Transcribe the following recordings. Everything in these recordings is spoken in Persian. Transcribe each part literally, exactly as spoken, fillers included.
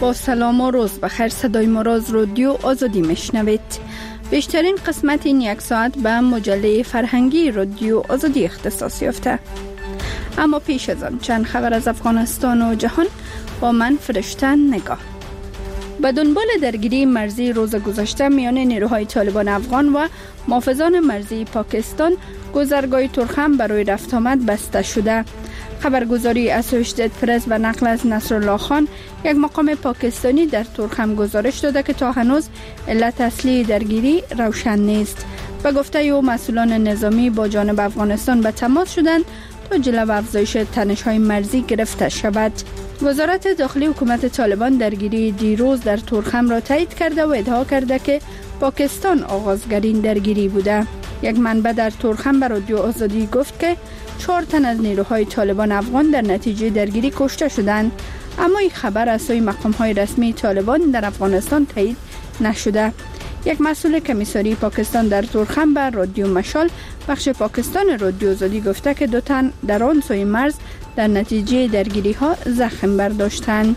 با سلام و روز بخیر، صدای مراز رادیو آزادی میشنوید. بیشترین قسمت این یک ساعت به مجله فرهنگی رادیو آزادی اختصاص یافته. اما پیش از آن چند خبر از افغانستان و جهان با من فرشته نگاه. به دنبال درگیری مرزی روز گذشته میان نیروهای طالبان افغان و محافظان مرزی پاکستان، گذرگاه ترخم برای رفت آمد بسته شده. خبرگزاری اسوشیتد پرس و نقل از نصرالله خان، یک مقام پاکستانی در ترخم گزارش داده که تا هنوز علت اصلی درگیری روشن نیست. به گفته او مسئولان نظامی با جانب افغانستان به تماس شدند تا جلو افزایش تنش‌های مرزی گرفته شود. وزارت داخلی حکومت طالبان درگیری دیروز در ترخم را تایید کرده و ادعا کرده که پاکستان آغازگرین درگیری بوده. یک منبع در ترخم به رادیو آزادی گفت که چهار تن از نیروهای طالبان افغان در نتیجه درگیری کشته شدند، اما این خبر از سوی مقام‌های رسمی طالبان در افغانستان تایید نشده. یک مسئول کمیساری پاکستان در ترخم به رادیو مشال بخش پاکستان رادیو آزادی گفته که دو تن در آن سوی مرز در نتیجه درگیری ها زخم برداشتند.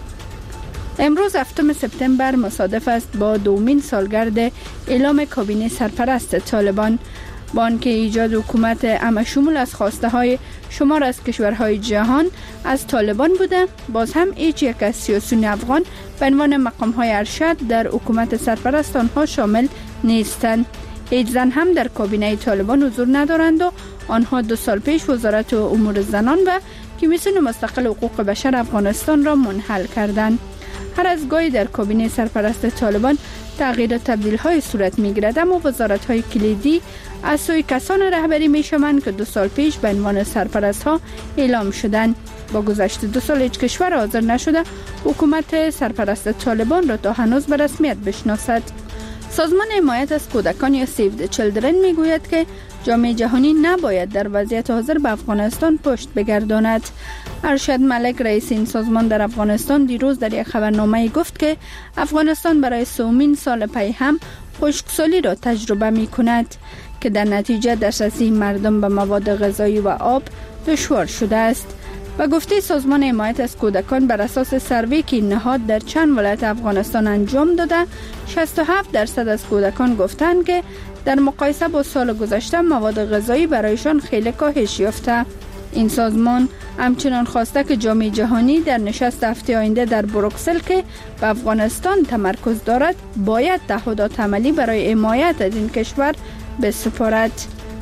امروز هفتم سپتامبر مصادف است با دومین سالگرد اعلام کابینه سرپرست طالبان. با آنکه ایجاد حکومت همشمول از خواسته های شمار از کشورهای جهان از طالبان بوده، باز هم هیچ یک از سیاسیون افغان به عنوان مقام های ارشد در حکومت سرپرست آنها شامل نیستند. هیچ زن هم در کابینه طالبان حضور ندارند و آنها دو سال پیش وزارت امور زنان و کمیسیون مستقل حقوق بشر افغانستان را منحل کردند. هر از گاهی در کابینه سرپرست طالبان تغییر و تبدیل های صورت می گیرد، اما وزارت های کلیدی از سوی کسان رهبری می شوند که دو سال پیش به عنوان سرپرست ها اعلام شدند. با گذشت دو سال هیچ کشور حاضر نشده حکومت سرپرست طالبان را تا هنوز به رسمیت بشناسد. سازمان حمایت از کودکان یا سیو د چیلدرن می گوید که جامعه جهانی نباید در وضعیت حاضر به افغانستان پشت بگرداند. ارشد ملک رئیس این سازمان در افغانستان دیروز در یک خبرنامه گفت که افغانستان برای سومین سال پی هم خشکسالی را تجربه می کند که در نتیجه دسترسی مردم به مواد غذایی و آب دشوار شده است. و گفته سازمان حمایت از کودکان بر اساس سروی که نهاد در چند ولایت افغانستان انجام داده، شصت و هفت درصد از کودکان گفتند که در مقایسه با سال گذشته مواد غذایی برایشان خیلی کاهش یافته. این سازمان همچنان خواسته که جامعه جهانی در نشست هفته آینده در بروکسل که به افغانستان تمرکز دارد باید تعهدات عملی برای حمایت از این کشور بسپارد.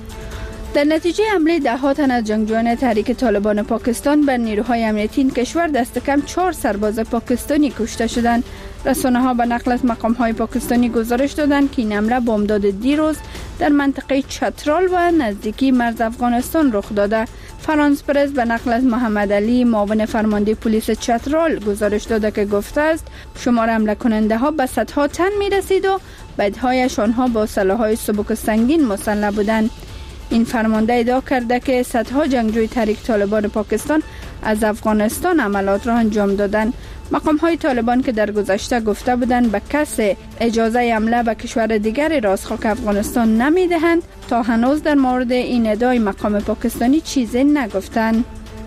در نتیجه حمله ده ها تن از جنگجویان تحریک طالبان پاکستان بر نیروهای امنیتی این کشور دست کم چهار سرباز پاکستانی کشته شدند. رسانه ها به نقل از مقام های پاکستانی گزارش دادند که این حمله بامداد دیروز در منطقه چترال و نزدیکی مرز افغانستان رخ داده. فرانس پرس به نقل از محمد علی معاون فرمانده پلیس چترال گزارش داده که گفته است شمار حمله کننده ها به صدها تن می رسید و بدهایش آنها با سلاح‌های سبک سنگین مسلح بودند. این فرمانده ادعا کرده که صدها جنگجوی تحریک طالبان پاکستان از افغانستان عملیات را انجام دادند. مقام های طالبان که در گذشته گفته بودند به کس اجازه حمله به کشور دیگری را از خاک افغانستان نمی دهند، تا هنوز در مورد این ادعای مقام پاکستانی چیزی نگفتند.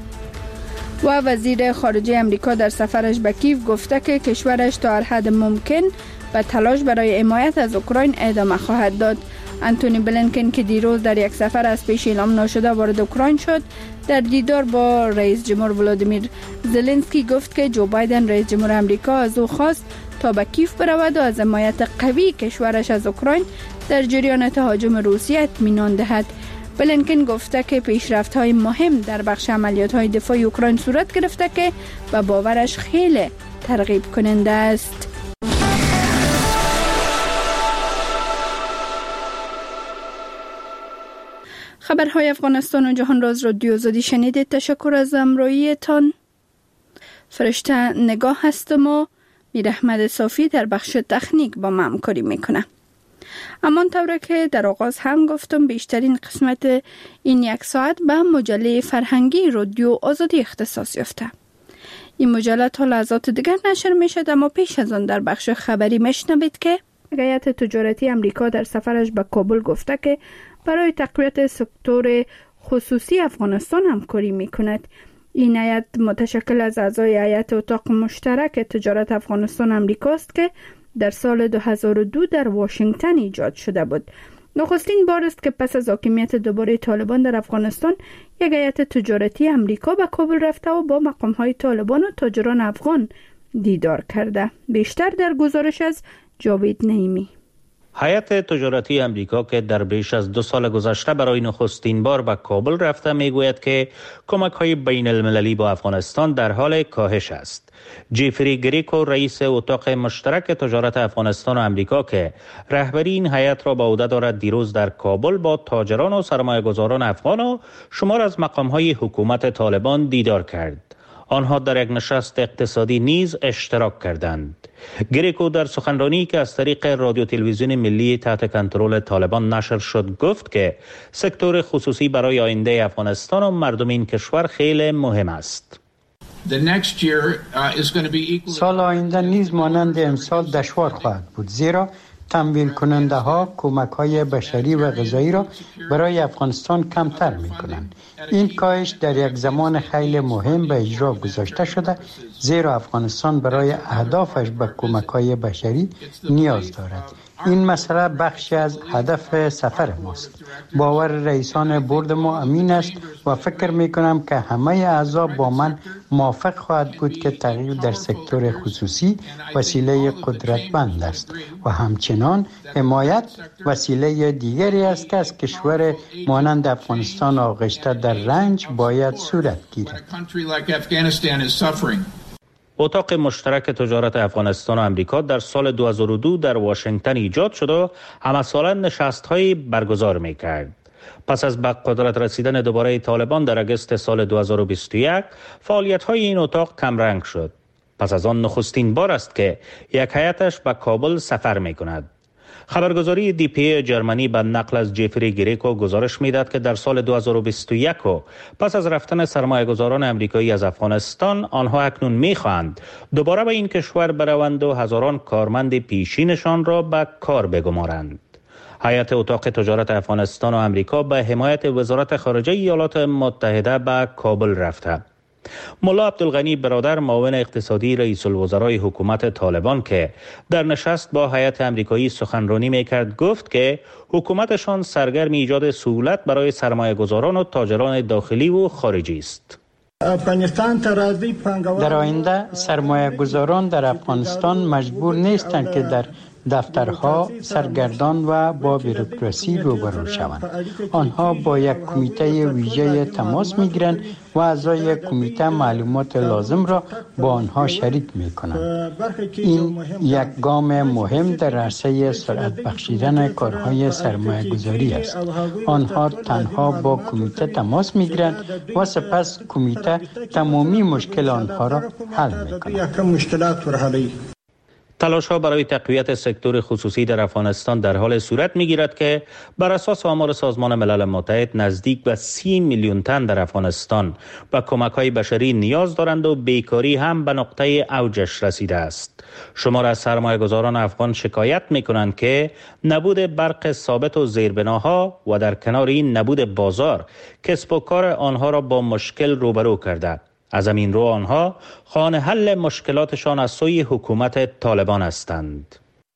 و وزیر خارجه امریکا در سفرش به کیو گفته که کشورش تا هر حد ممکن به تلاش برای حمایت از اوکراین ادامه خواهد داد. انتونی بلینکن که دیروز در یک سفر از پیش اعلام نشده وارد اوکراین شد، در دیدار با رئیس جمهور ولادیمیر زلنسکی گفت که جو بایدن رئیس جمهور امریکا از او خواست تا به کیف برود و از حمایت قوی کشورش از اوکراین در جریان تهاجم روسیه اطمینان دهد. بلینکن گفته که پیشرفت‌های مهم در بخش عملیات‌های دفاعی اوکراین صورت گرفته که به باورش خیلی ترغیب کننده است. خبرهای افغانستان و جهان را از رادیو آزادی شنیدید. تشکر از همراهیتان. فرشته نگاه هستم و میر احمد صافی در بخش تکنیک با ما همکاری میکنه. اما طوره که در آغاز هم گفتم بیشترین قسمت این یک ساعت به مجله فرهنگی رادیو آزادی اختصاص یافته. این مجله تا لحظات دیگر نشر میشد، اما پیش از آن در بخش خبری میشنوید که هیئت تجارتی امریکا در سفرش به کابل گفته که برای تقویت سکتور خصوصی افغانستان همکاری میکند. این هیئت متشکل از اعضای هیئت اتاق مشترک تجارت افغانستان امریکاست که در سال دو هزار و دو در واشنگتن ایجاد شده بود. نخستین بار است که پس از حاکمیت دوباره طالبان در افغانستان یک هیئت تجارتی امریکا به کابل رفته و با مقام‌های طالبان و تاجران افغان دیدار کرده. بیشتر در گزارش از جاوید نعیمی. هیئت تجارتی امریکا که در بیش از دو سال گذشته برای نخستین بار به کابل رفته میگوید که کمک‌های بین المللی با افغانستان در حال کاهش است. جیفری گریکو رئیس اتاق مشترک تجارت افغانستان و امریکا که رهبری این هیئت را به عهده دارد دیروز در کابل با تاجران و سرمایه‌گذاران افغان و شمار از مقام‌های حکومت طالبان دیدار کرد. آنها در یک نشست اقتصادی نیز اشتراک کردند. گریکو در سخنرانی که از طریق رادیو تلویزیون ملی تحت کنترل طالبان نشر شد گفت که سکتور خصوصی برای آینده افغانستان و مردم این کشور خیلی مهم است. سال آینده نیز مانند امسال دشوار خواهد بود، زیرا تمویل کننده ها کمک های بشری و غذایی را برای افغانستان کمتر می کنند. این کاهش در یک زمان خیلی مهم به اجرا گذاشته شده، زیرا افغانستان برای اهدافش به کمک های بشری نیاز دارد. این مسئله بخشی از هدف سفر ماست. باور رئیسان بورد ما امین است و فکر می کنم که همه اعضا با من موافق خواهد بود که تغییر در سکتور خصوصی وسیله قدرتمند است و همچنان حمایت وسیله دیگری است که از کشور مانند افغانستان آغشته در رنج باید صورت گیرد. اتاق مشترک تجارت افغانستان و امریکا در سال دو هزار و دو در واشنگتن ایجاد شد و همه ساله نشست‌هایی برگزار می‌کرد. پس از به قدرت رسیدن دوباره طالبان در اگست سال دو هزار و بیست و یک، فعالیت‌های این اتاق کمرنگ شد. پس از آن نخستین بار است که یک هیئتش به کابل سفر می‌کند. خبرگزاری دی پی جرمنی به نقل از جیفری گریکو گزارش میداد که در سال دو هزار و بیست و یک و پس از رفتن سرمایه‌گذاران امریکایی از افغانستان، آنها اکنون می‌خواهند دوباره به این کشور بروند و هزاران کارمند پیشینشان را به کار بگمارند. هیئت اتاق تجارت افغانستان و امریکا به حمایت وزارت خارجه ایالات متحده به کابل رفته. ملا عبدالغنی برادر معاون اقتصادی رئیس الوزرای حکومت طالبان که در نشست با هیئت امریکایی سخنرانی میکرد گفت که حکومتشان سرگرم ایجاد سهولت برای سرمایه‌گذاران و تاجران داخلی و خارجی است. در آینده سرمایه‌گذاران در افغانستان مجبور نیستند که در دفترها سرگردان و با بوروکراسی روبرو شوند. آنها با یک کمیته ویژه تماس میگیرند و اعضای کمیته معلومات لازم را با آنها شریک میکنند. این یک گام مهم در عرصه سرعت بخشیدن کارهای سرمایه گذاری است. آنها تنها با کمیته تماس میگیرند و سپس کمیته تمامی مشکل آنها را حل میکند. تلاش‌ها برای تقویت سکتور خصوصی در افغانستان در حال صورت می‌گیرد که بر اساس آمار سازمان ملل متحد نزدیک به سی میلیون تن در افغانستان به کمک‌های بشری نیاز دارند و بیکاری هم به نقطه اوجش رسیده است. شمار از سرمایه‌گذاران افغان شکایت می‌کنند که نبود برق ثابت و زیربناها و در کنار این نبود بازار کسب و کار آنها را با مشکل روبرو کرده. از همین رو آنها خواهان حل مشکلاتشان از سوی حکومت طالبان هستند.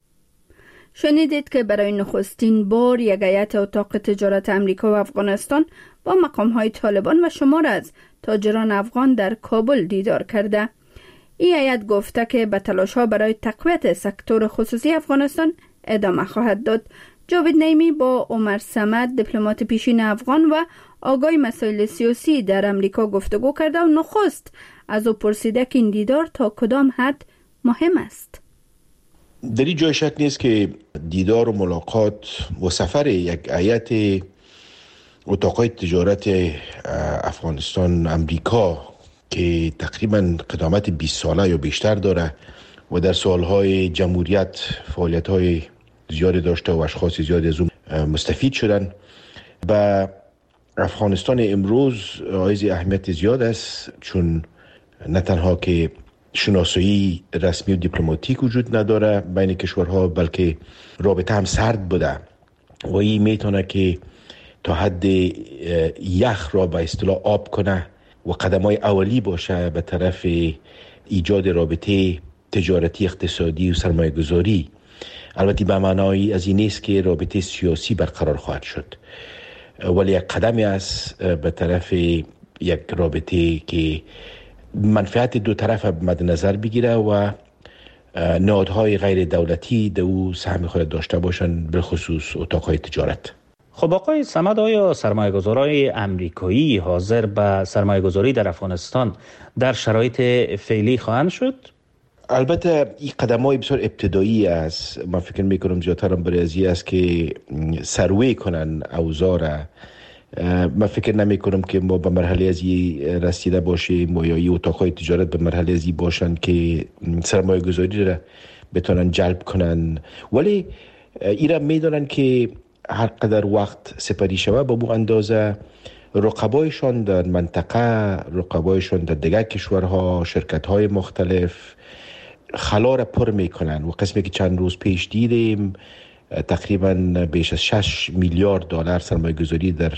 شنیدید که برای نخستین بار یک هیئت اتاق تجارت امریکا و افغانستان با مقام‌های طالبان و شمار از تاجران افغان در کابل دیدار کرده. این هیئت گفته که به تلاش‌ها برای تقویت سکتور خصوصی افغانستان ادامه خواهد داد. جاوید نعیمی با عمر صمد، دیپلمات پیشین افغان و آگاه مسائل سیاسی در امریکا گفتگو کرده و نخست از او پرسیده که این دیدار تا کدام حد مهم است. در این جای شک نیست که دیدار و ملاقات و سفر یک هیئت اتاقای تجارت افغانستان امریکا که تقریبا قدامت بیست ساله یا بیشتر داره و در سالهای جمهوریت فعالیت‌های زیادی داشته و اشخاص زیادی از اون مستفید شدن، و افغانستان امروز حائز اهمیت زیاد است، چون نه تنها که شناسایی رسمی و دیپلماتیک وجود نداره بین کشورها، بلکه رابطه هم سرد بوده و این میتونه که تا حد یخ را به اصطلاح آب کنه و قدم‌های اولی باشه به طرف ایجاد رابطه تجارتی، اقتصادی و سرمایه‌گذاری. البته به معنای از این نیست که رابطه سیاسی برقرار خواهد شد، ولی یک قدمی است به طرف یک رابطه که منفعت دو طرف مد نظر بگیره و نهادهای غیر دولتی در او سهم خود داشته باشند، به خصوص اتاقهای تجارت. خب آقای صمد، آیا سرمایه‌گذارای امریکایی حاضر به سرمایه‌گذاری در افغانستان در شرایط فعلی خواهند شد؟ البته این قدم‌های بسیار ابتدایی است. من فکر می‌کنم زیادتر هم برای ازی است که سروی کنن اوضاع را. من فکر نمی‌کنم که ما به مرحله ازی رسیده باشیم و یا این اتاق‌های تجارت به مرحله ازی باشن که سرمایه‌گذاری را بتونن جلب کنن، ولی ایرا می‌دونن که هر قدر وقت سپری شوه به بو اندازه رقبایشان در منطقه، رقبایشان در دیگر کشورها، شرکت‌های مختلف خلا را پر میکنن و قسمی که چند روز پیش دیدیم تقریبا بیش از شش میلیارد دلار سرمایه گذاری در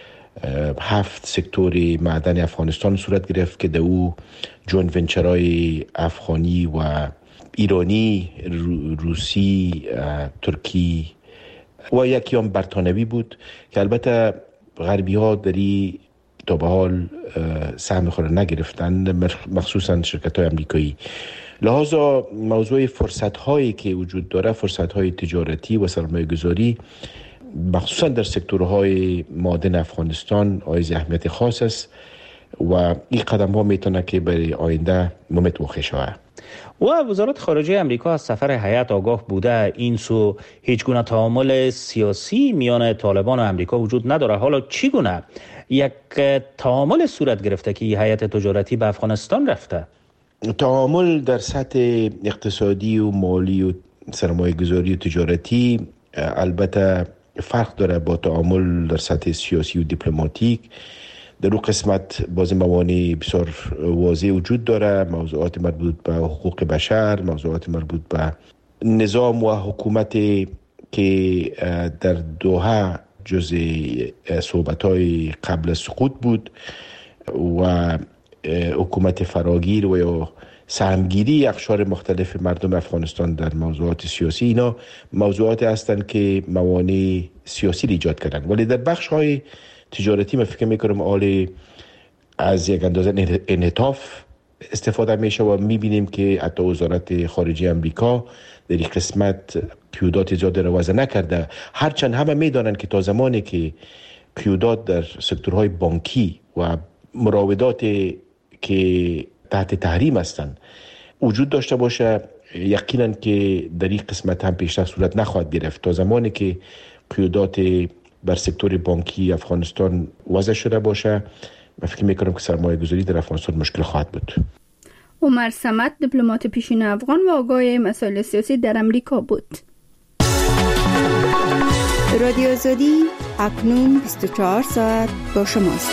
هفت سکتور معدن افغانستان صورت گرفت که در او جوین ونچرهای افغانی و ایرانی، روسی، ترکی و یکی هم برطانوی بود که البته غربی ها دری تا به حال سهم خود نگرفتن، مخصوصا شرکت های امریکایی. لحاظا موضوع فرصت هایی که وجود داره، فرصت های تجارتی و سرمایه گذاری مخصوصا در سکتورهای معدن افغانستان آیز اهمیت خاص است و این قدم ها میتونه که برای آینده ممت واقع شود. و وزارت خارجه امریکا از سفر هیئت آگاه بوده، این سو هیچ گونه تعامل سیاسی میان طالبان و امریکا وجود نداره. حالا چی گونه یک تعامل صورت گرفته که این هیئت تجارتی به افغانستان رفته؟ تعامل در سطح اقتصادی و مالی و سرمایه گذاری و تجارتی البته فرق داره با تعامل در سطح سیاسی و دیپلماتیک. در اون قسمت باز موانع بسیار واضح وجود داره، موضوعات مربوط به حقوق بشر، موضوعات مربوط به نظام و حکومت که در دوحه جزء صحبت‌های قبل سقوط بود و حکومت فراگیر و یا سهمگیری اقشار مختلف مردم افغانستان در موضوعات سیاسی. اینا موضوعات هستند که موانع سیاسی ایجاد کردن، ولی در بخش‌های تجارتی من فکر میکنم آل از یک اندازه انعطاف استفاده میشه و میبینیم که حتی وزارت خارجه امریکا در این قسمت قیودات زیاد روازه نکرده، هرچند همه میدانند که تا زمانی که قیودات در سکتورهای بانکی و مراودات که تحت تحریم هستند وجود داشته باشه، یقینا که در این قسمت هم پیشرفت صورت نخواهد گرفت. تا زمانی که قیودات بر سکتور بانکی افغانستان وضع شده باشه، من فکر میکنم که سرمایه گذاری در افغانستان مشکل خواهد بود. عمر صمد، دیپلمات پیشین افغان و آگاه مسائل سیاسی در امریکا بود. رادیو آزادی اکنون بیست و چهار ساعت با شماست.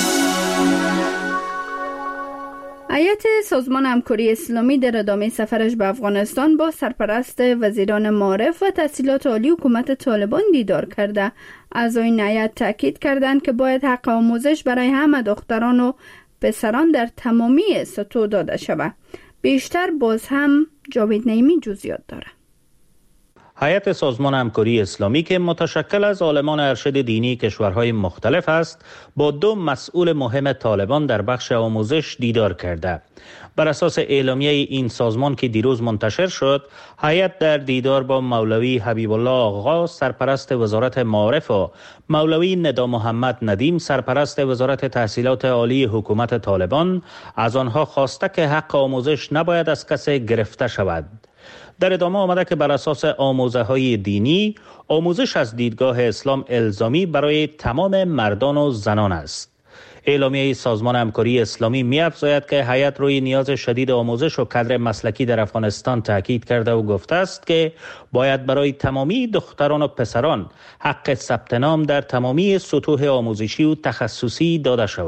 هیئت سازمان همکاری اسلامی در ادامه سفرش به افغانستان با سرپرست وزیران معارف و تحصیلات عالی حکومت طالبان دیدار کرده. اعضای هیئت تاکید کردند که باید حق آموزش برای همه دختران و پسران در تمامی سطوح داده شود. بیشتر باز هم جاوید نعیمی جزئیات داره. هیئت سازمان همکاری اسلامی که متشکل از عالمان ارشد دینی کشورهای مختلف است، با دو مسئول مهم طالبان در بخش آموزش دیدار کرده. بر اساس اعلامیه این سازمان که دیروز منتشر شد، هیئت در دیدار با مولوی حبیب الله آغا سرپرست وزارت معارف و مولوی ندا محمد ندیم سرپرست وزارت تحصیلات عالی حکومت طالبان از آنها خواسته که حق آموزش نباید از کسی گرفته شود. در ادامه آمده که بر اساس آموزه‌های دینی، آموزش از دیدگاه اسلام الزامی برای تمام مردان و زنان است. اعلامیه سازمان همکاری اسلامی می‌افزاید که هیئت روی نیاز شدید آموزش و کادر مسلکی در افغانستان تاکید کرده و گفته است که باید برای تمامی دختران و پسران حق ثبت نام در تمامی سطوح آموزشی و تخصصی داده شود.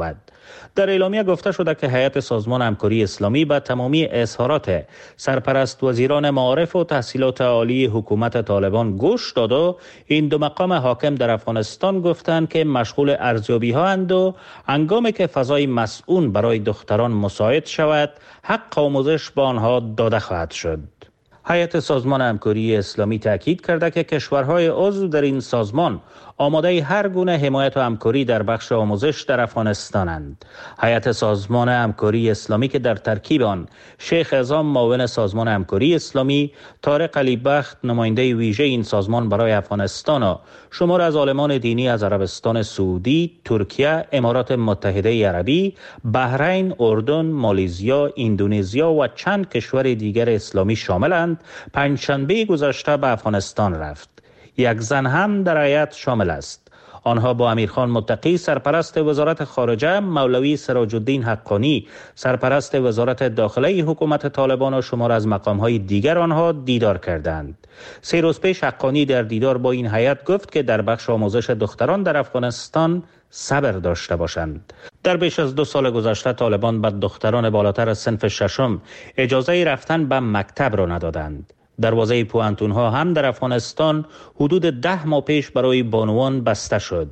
در اعلامیه گفته شده که هیئت سازمان همکاری اسلامی به تمامی اظهارات سرپرست وزیران معارف و تحصیلات عالی حکومت طالبان گوش داد و این دو مقام حاکم در افغانستان گفتند که مشغول ارزیابی ها اند و هنگامی که فضای مسئول برای دختران مساعد شود حق آموزش به آنها داده خواهد شد. هیئت سازمان همکاری اسلامی تاکید کرده که کشورهای عضو در این سازمان آماده هر گونه حمایت و همکاری در بخش آموزش در افغانستانند. هیئت سازمان همکاری اسلامی که در ترکیب آن شیخ اعظم معاون سازمان همکاری اسلامی، طارق علی بخت نماینده ویژه این سازمان برای افغانستان و شمار از عالمان دینی از عربستان سعودی، ترکیه، امارات متحده عربی، بحرین، اردن، مالزیا، اندونزیا و چند کشور دیگر اسلامی شاملند، پنجشنبه گذشته به افغانستان رفت. یک زن هم در هیئت شامل است. آنها با امیرخان متقی سرپرست وزارت خارجه، مولوی سراج الدین حقانی سرپرست وزارت داخله حکومت طالبان و شمار از مقام‌های دیگر آنها دیدار کردند. سه روز پیش حقانی در دیدار با این هیئت گفت که در بخش آموزش دختران در افغانستان صبر داشته باشند. در بیش از دو سال گذشته طالبان به دختران بالاتر از صنف ششم اجازه رفتن به مکتب را ندادند. دروازه پوانتون ها هم در افغانستان حدود ده ماه پیش برای بانوان بسته شد.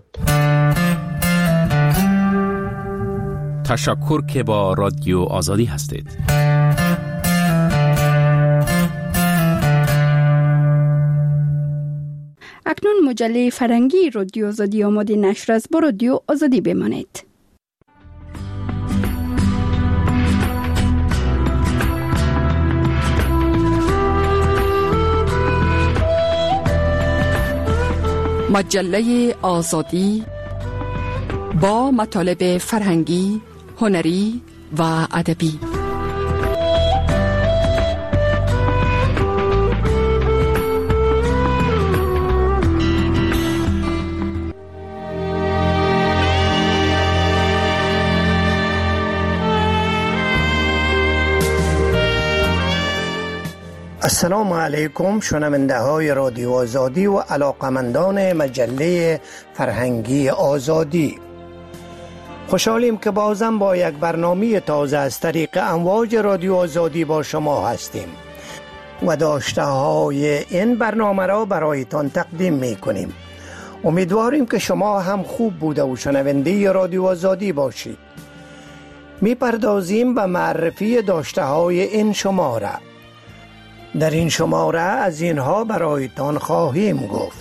تشکر که با رادیو آزادی هستید. اکنون مجله فرهنگی رادیو آزادی آماده نشر است. با رادیو آزادی بمانید. مجله آزادی با مطالب فرهنگی، هنری و ادبی. السلام علیکم شنونده های رادیو آزادی و علاقمندان مجله فرهنگی آزادی. خوشحالیم که بازم با یک برنامه تازه از طریق امواج رادیو آزادی با شما هستیم و داشته های این برنامه را برایتان تقدیم می کنیم. امیدواریم که شما هم خوب بوده و شنونده رادیو آزادی باشید. می پردازیم به معرفی داشته های این شماره. در این شماره از اینها برایتان خواهیم گفت: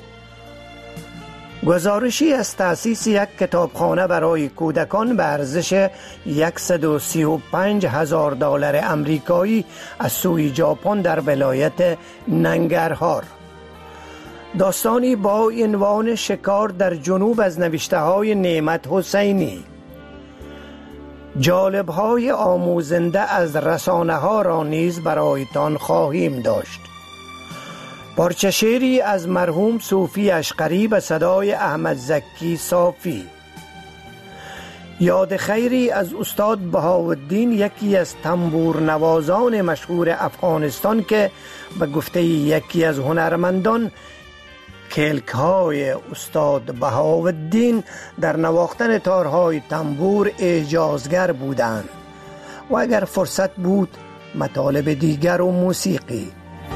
گزارشی از تأسیس یک کتابخانه برای کودکان به ارزش صد و سی و پنج هزار دلار امریکایی از سوی ژاپن در ولایت ننگرهار. داستانی با عنوان شکار در جنوب از نوشته های نعمت حسینی. جالب‌های آموزنده از رسانه ها را نیز برایتان خواهیم داشت. پارچه شعری از مرحوم صوفی اشقری به صدای احمد زکی صافی. یاد خیری از استاد بهاءالدین، یکی از تنبور نوازان مشهور افغانستان که به گفته یکی از هنرمندان کلک های استاد بهاءالدین در نواختن تارهای تنبور اعجازگر بودند و اگر فرصت بود مطالب دیگر و موسیقی.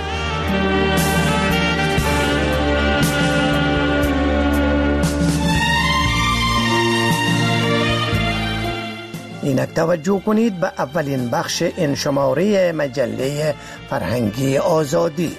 اینک توجه کنید به اولین بخش این شماره مجله فرهنگی آزادی.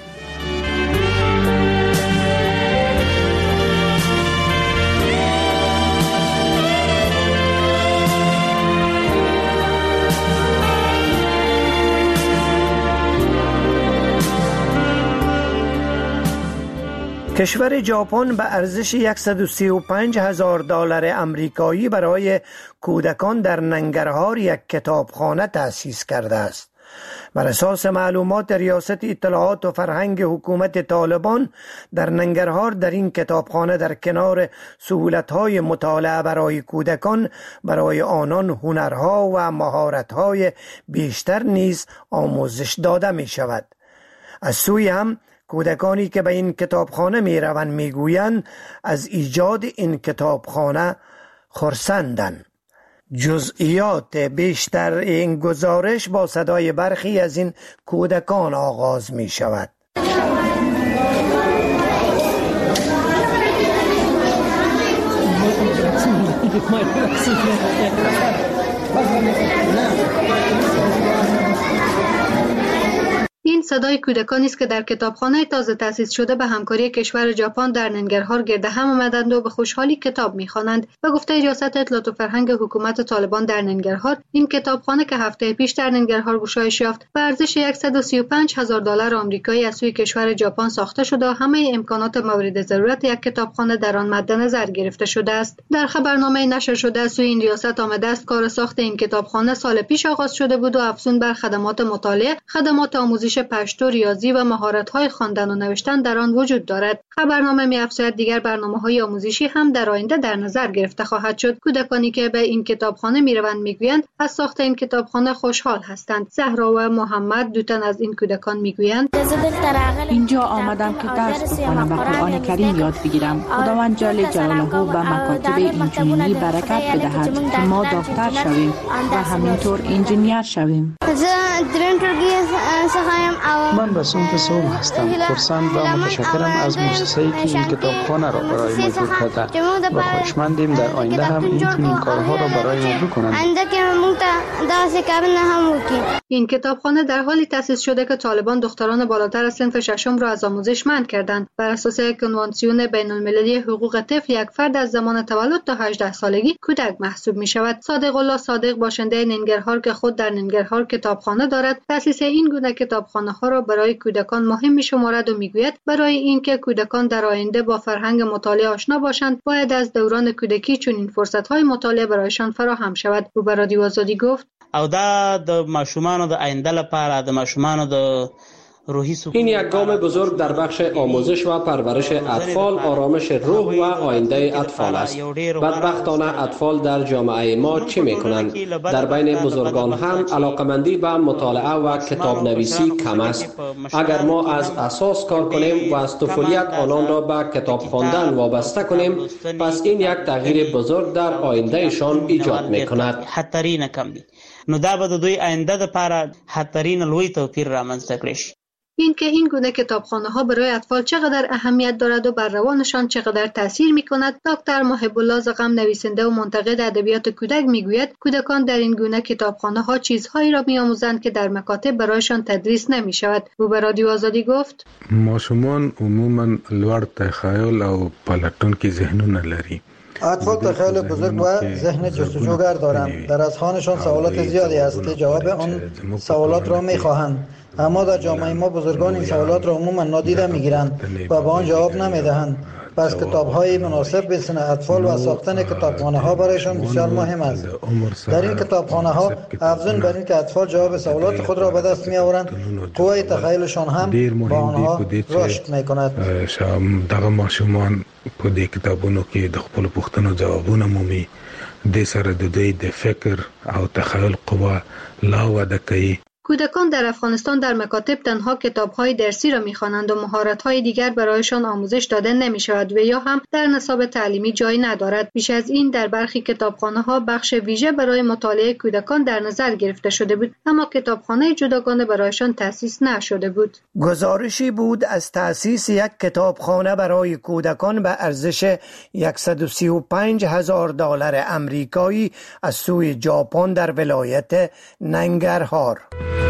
کشور ژاپن به ارزش صد و سی و پنج هزار دلار امریکایی برای کودکان در ننگرهار یک کتابخانه تأسیس کرده است. بر اساس معلومات ریاست اطلاعات و فرهنگ حکومت طالبان، در ننگرهار در این کتابخانه در کنار سهولت‌های مطالعه برای کودکان، برای آنان هنرها و مهارت‌های بیشتر نیز آموزش داده می شود. از سوی هم کودکانی که به این کتابخانه می روند می گویند از ایجاد این کتابخانه خرسندند. جزئیات بیشتر این گزارش با صدای برخی از این کودکان آغاز می شود. این صدای کودکانی است که در کتابخانه تازه تأسیس شده به همکاری کشور ژاپن در ننگرهار گرد هم آمدند و به خوشحالی کتاب می‌خوانند. به گفته ریاست اطلاعات و فرهنگ حکومت طالبان در ننگرهار، این کتابخانه که هفته پیش در ننگرهار گشایش یافت، به ارزش صد و سی و پنج هزار دلار آمریکایی از سوی کشور ژاپن ساخته شده و همه امکانات مورد ضرورت یک کتابخانه در آن مد نظر گرفته شده است. در خبرنامه نشر شده از سوی این ریاست آمده است کار ساخت این کتابخانه سال پیش آغاز شده بود و افزون بر خدمات مطالعه، خدمات آموزش پشتو، ریاضی و مهارت‌های خواندن و نوشتن در آن وجود دارد. خبرنامه می‌افزاید دیگر برنامه‌های آموزشی هم در آینده در نظر گرفته خواهد شد. کودکانی که به این کتابخانه می‌روند می‌گویند از ساخت این کتابخانه خوشحال هستند. زهرا و محمد دو تن از این کودکان می‌گویند اینجا آمدم که درس بخوانم و قرآن کریم یاد بگیرم. خداوند جل جلاله به مکاتب اینجوری برکت بدهد که ما دکتر شویم و همینطور انجینیر شویم. من رسول پسوم هستم. خرسند و متشکرم از مؤسسه‌ای که این کتابخانه را برای ما جور کرده و خوشمندیم در آینده هم این چنین کارها را برای ما بکنند. این کتابخانه در حالی تأسیس شده که طالبان دختران بالاتر از صنف ششم را از آموزش منع کردند. بر اساس کنوانسیون بین المللی حقوق طفل، یک فرد از زمان تولد تا هجده سالگی کودک محسوب می شود. صادق الله صادق، باشنده ننگرهار که خود در ننگرهار کتابخانه دارد، تأسیس این گونه کتابخانه ها را برای کودکان مهم می شمارد و می گوید برای اینکه کودکان در آینده با فرهنگ مطالعه آشنا باشند باید از دوران کودکی چون این فرصت های مطالعه برایشان فراهم شود. او به رادیو آزادی گفت او دا د ماشومانو د آینده لپاره د ماشومانو د این یک گام بزرگ در بخش آموزش و پرورش اطفال، آرامش روح و آینده اطفال است. بدبختانه اطفال در جامعه ما چه میکنند؟ در بین بزرگان هم علاقمندی به مطالعه و کتاب نویسی کم است. اگر ما از اساس کار کنیم و از طفولیت آنان را به کتاب خواندن وابسته کنیم، پس این یک تغییر بزرگ در آیندهشان ایجاد میکند. خطرین کم دی نو دا به دوی آینده لپاره خطرین لوی توپیر رامنځته کړي. این که این گونه کتابخانه ها برای اطفال چقدر اهمیت دارد و بر روانشان چقدر تاثیر می کند، دکتر محب الله زغم، نویسنده و منتقد ادبیات کودک میگوید کودکان در این گونه کتابخانه ها چیزهایی را میآموزند که در مکاتب برایشان تدریس نمی شود. او به رادیو آزادی گفت ماشومان عموما لوړ تخیل او پلټونکي ذهنونه لري. اطفال تخیل بزرگ و ذهن جستجوگر دارند. در اذهانشان سوالات زیادی است که جواب آن سوالات را میخواهند، اما در جامعه ما بزرگان این سوالات را عموما نادیده میگیرند و به آن جواب نمیدهند. پس کتاب‌های مناسب به سن اطفال و ساختن کتابخانه‌ها برایشان بسیار مهم است. در این کتابخانه‌ها افزون بر این که اطفال جواب سوالات خود را به دست می‌آورند، قوه تخیلشان هم با آنها رشد می‌کند. دغه ماشومان په دې کتابونو کې د خپل پوښتنو ځوابونه مومي، د سره د دوی د فکر او تخیل قوه لا وده کوي. کودکان در افغانستان در مکاتب تنها کتاب‌های درسی را می‌خوانند و مهارت‌های دیگر برایشان آموزش داده نمی‌شود و یا هم در نصاب تعلیمی جای ندارد. بیش از این در برخی کتابخانه‌ها بخش ویژه برای مطالعه کودکان در نظر گرفته شده بود، اما کتابخانه جداگانه برایشان تأسیس نشده بود. گزارشی بود از تأسیس یک کتابخانه برای کودکان به ارزش صد و سی و پنج هزار دلار آمریکایی از سوی ژاپن در ولایت ننگرهار.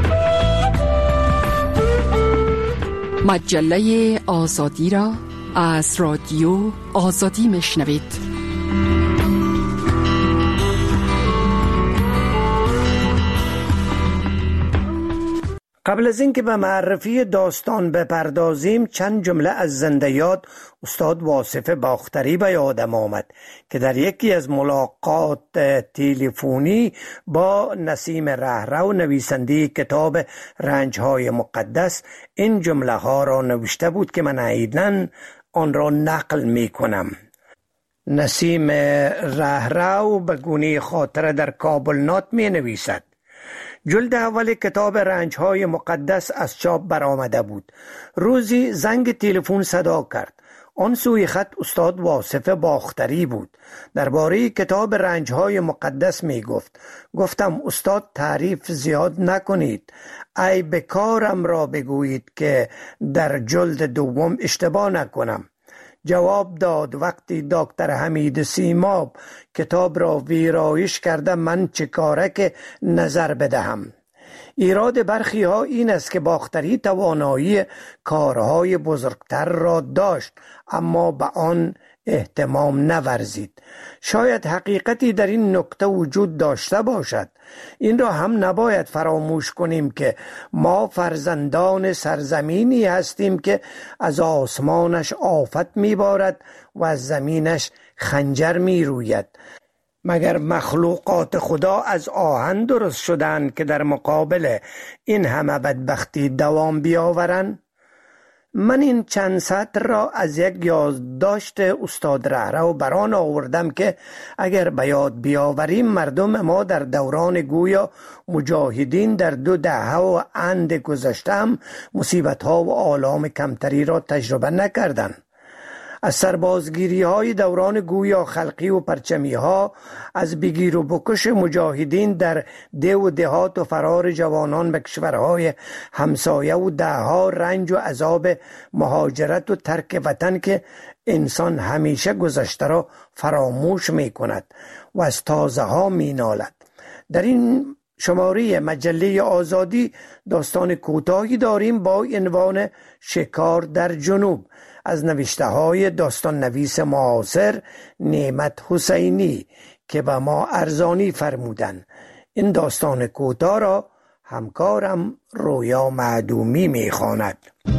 مجله آزادی را از رادیو آزادی میشنوید. قبل از اینکه به معرفی داستان بپردازیم، چند جمله از زنده یاد استاد واصف باختری به یادم آمد که در یکی از ملاقات تلفنی با نسیم رهرو، نویسنده کتاب رنج‌های مقدس، این جمله ها را نوشته بود که من عیداً آن را نقل می کنم. نسیم رهرو به گونه خاطره در کابل نات می نویسد: جلد اول کتاب رنج‌های مقدس از چاپ برآمده بود. روزی زنگ تلفن صدا کرد. آن سوی خط استاد واصف باختری بود. درباره کتاب رنجهای مقدس می گفت. گفتم استاد تعریف زیاد نکنید، ای بکارم را بگویید که در جلد دوم اشتباه نکنم. جواب داد وقتی دکتر حمید سیماب کتاب را ویرایش کرده من چه کاره که نظر بدهم. ایراد برخی ها این است که باختری توانایی کارهای بزرگتر را داشت اما به آن اهتمام نورزید. شاید حقیقتی در این نکته وجود داشته باشد. این را هم نباید فراموش کنیم که ما فرزندان سرزمینی هستیم که از آسمانش آفت میبارد و از زمینش خنجر میروید. مگر مخلوقات خدا از آهن درست شدند که در مقابل این همه بدبختی دوام بیاورند؟ من این چند سطر را از یک یادداشت استاد رهرو بران آوردم که اگر به یاد بیاوریم مردم ما در دوران گویا مجاهدین در دو دهه و اند گذشته هم مصیبت ها و آلام کمتری را تجربه نکردند. از سربازگیری های دوران گویا خلقی و پرچمی ها، از بگیر و بکش مجاهدین در ده و دهات و فرار جوانان به کشورهای همسایه و ده ها رنج و عذاب مهاجرت و ترک وطن که انسان همیشه گذشته را فراموش می کند و از تازه ها می نالد. در این شماره مجله آزادی داستان کوتاهی داریم با عنوان شکار در جنوب از نوشته های داستان نویس معاصر نعمت حسینی که به ما ارزانی فرمودند. این داستان کوتاه را همکارم رویا معدومی می خواند.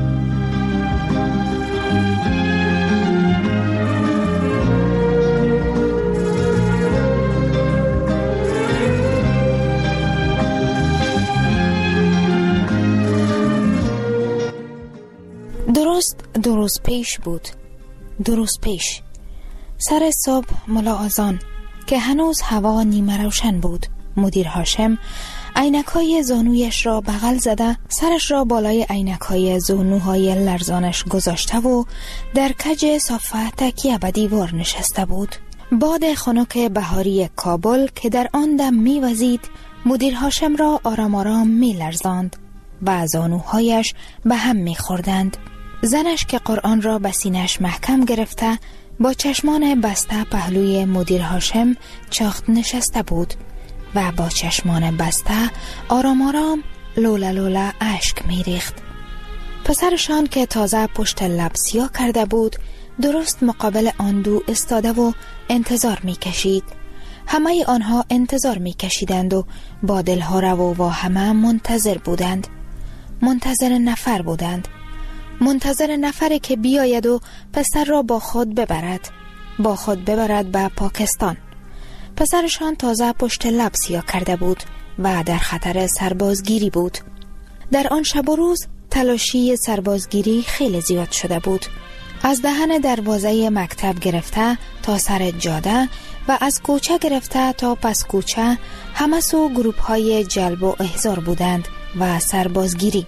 درست دو روز پیش بود. دو روز پیش سر صبح ملا آذان که هنوز هوا نیمه روشن بود، مدیر هاشم عینک‌های زانویش را بغل زده سرش را بالای عینک‌های زانوهای لرزانش گذاشته و در کج صفحه تکیه به دیوار نشسته بود. باد خنک بهاری کابل که در آن دم می‌وزید مدیر هاشم را آرام آرام می‌لرزاند و زانوهایش به هم می‌خوردند. زنش که قرآن را به سینه‌اش محکم گرفته با چشمان بسته پهلوی مدیر هاشم چاخت نشسته بود و با چشمان بسته آرام آرام لوله لوله اشک می ریخت. پسرشان که تازه پشت لب سیاه کرده بود درست مقابل آن دو استاده و انتظار می کشید. همه آنها انتظار می کشیدند و با دلها رو و همه منتظر بودند. منتظر نفر بودند. منتظر نفری که بیاید و پسر را با خود ببرد. با خود ببرد به پاکستان. پسرشان تازه پشت لب سیاه کرده بود و در خطر سربازگیری بود. در آن شب و روز تلاشی سربازگیری خیلی زیاد شده بود. از دهن دروازه مکتب گرفته تا سر جاده و از کوچه گرفته تا پس کوچه همه سو گروپ های جلب و احضار بودند و سربازگیری.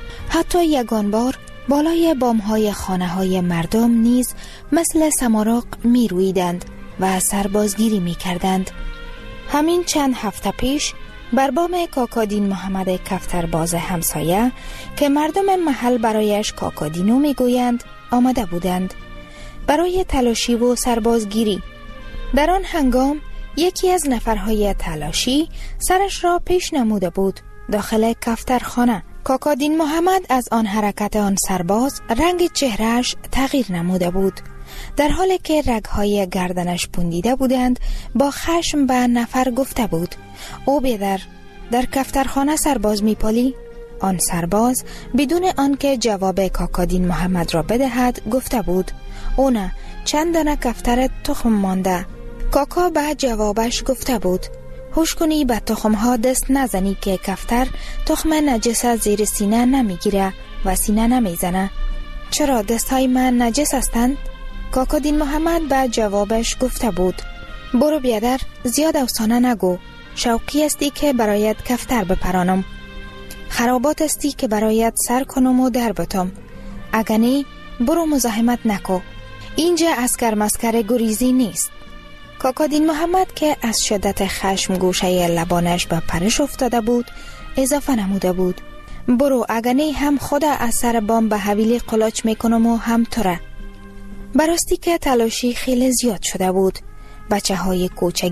حتی یگان بار بالای بامهای خانه های مردم نیز مثل سمارق می رویدند و سربازگیری می کردند. همین چند هفته پیش بر بام کاکادین محمد کفترباز همسایه که مردم محل برایش کاکادینو می گویند آمده بودند برای تلاشی و سربازگیری. در آن هنگام یکی از نفرهای تلاشی سرش را پیش نموده بود داخل کفترخانه. کاکادین محمد از آن حرکت آن سرباز رنگ چهرهش تغییر نموده بود. در حالی که رگهای گردنش پوندیده بودند با خشم به نفر گفته بود او بیدر در کفترخانه سرباز میپالی؟ آن سرباز بدون آنکه جواب کاکادین محمد را بدهد گفته بود او نه، چند دانه کفتر تخم مانده. کاکا به جوابش گفته بود هوش کنی به تخم ها دست نزنی که کفتر تخم نجس زیر سینه نمیگیره و سینه نمیزنه. چرا دست های من نجس هستند؟ کاکادین محمد به جوابش گفته بود برو بیادر زیاد افسانه نگو، شوقی استی که برایت کفتر بپرانم، خرابات استی که برایت سر کنم و در بتم، اگنی برو مزاحمت نکو. اینجا اسکر مسکر گریزی نیست. کاکادین محمد که از شدت خشم گوشه لبانش به پرش افتاده بود اضافه نموده بود: برو، اگنی هم خود از سر بام به حویلی قلاچ میکنم و هم توره. براستی که تلاشی خیلی زیاد شده بود. بچه های کوچک